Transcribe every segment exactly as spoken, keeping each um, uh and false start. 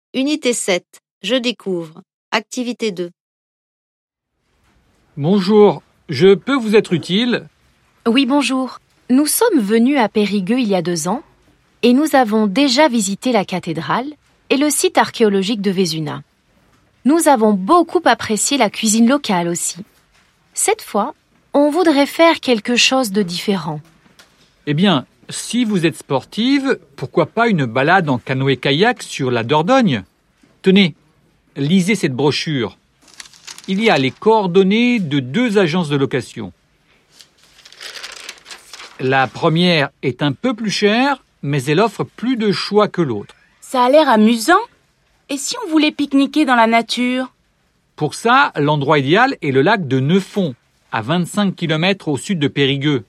Unité sept. Je découvre. Activité deux. Bonjour, je peux vous être utile? Oui, bonjour. Nous sommes venus à Périgueux il y a deux ans et nous avons déjà visité la cathédrale et le site archéologique de Vézuna. Nous avons beaucoup apprécié la cuisine locale aussi. Cette fois, on voudrait faire quelque chose de différent. Eh bien, si vous êtes sportive, pourquoi pas une balade en canoë-kayak sur la Dordogne? Tenez, lisez cette brochure. Il y a les coordonnées de deux agences de location. La première est un peu plus chère, mais elle offre plus de choix que l'autre. Ça a l'air amusant. Et si on voulait pique-niquer dans la nature? Pour ça, l'endroit idéal est le lac de Neufond, à vingt-cinq kilomètres au sud de Périgueux.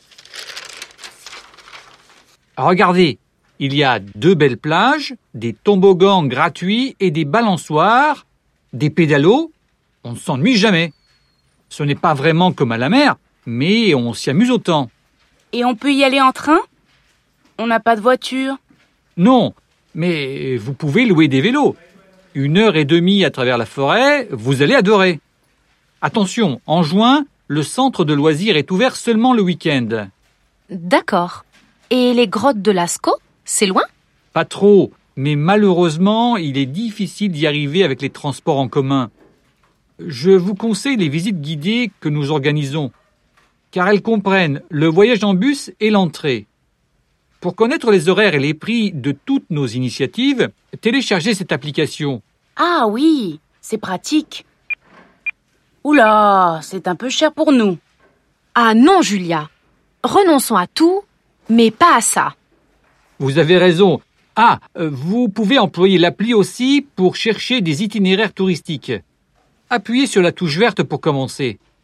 Regardez, il y a deux belles plages, des toboggans gratuits et des balançoires, des pédalos. On ne s'ennuie jamais. Ce n'est pas vraiment comme à la mer, mais on s'y amuse autant. Et on peut y aller en train? On n'a pas de voiture. Non, mais vous pouvez louer des vélos. Une heure et demie à travers la forêt, vous allez adorer. Attention, en juin, le centre de loisirs est ouvert seulement le week-end. D'accord. Et les grottes de Lascaux, c'est loin? Pas trop, mais malheureusement, il est difficile d'y arriver avec les transports en commun. Je vous conseille les visites guidées que nous organisons, car elles comprennent le voyage en bus et l'entrée. Pour connaître les horaires et les prix de toutes nos initiatives, téléchargez cette application. Ah oui, c'est pratique. Oula, c'est un peu cher pour nous. Ah non, Julia. Renonçons à tout, mais pas à ça. Vous avez raison. Ah, vous pouvez employer l'appli aussi pour chercher des itinéraires touristiques. Appuyez sur la touche verte pour commencer.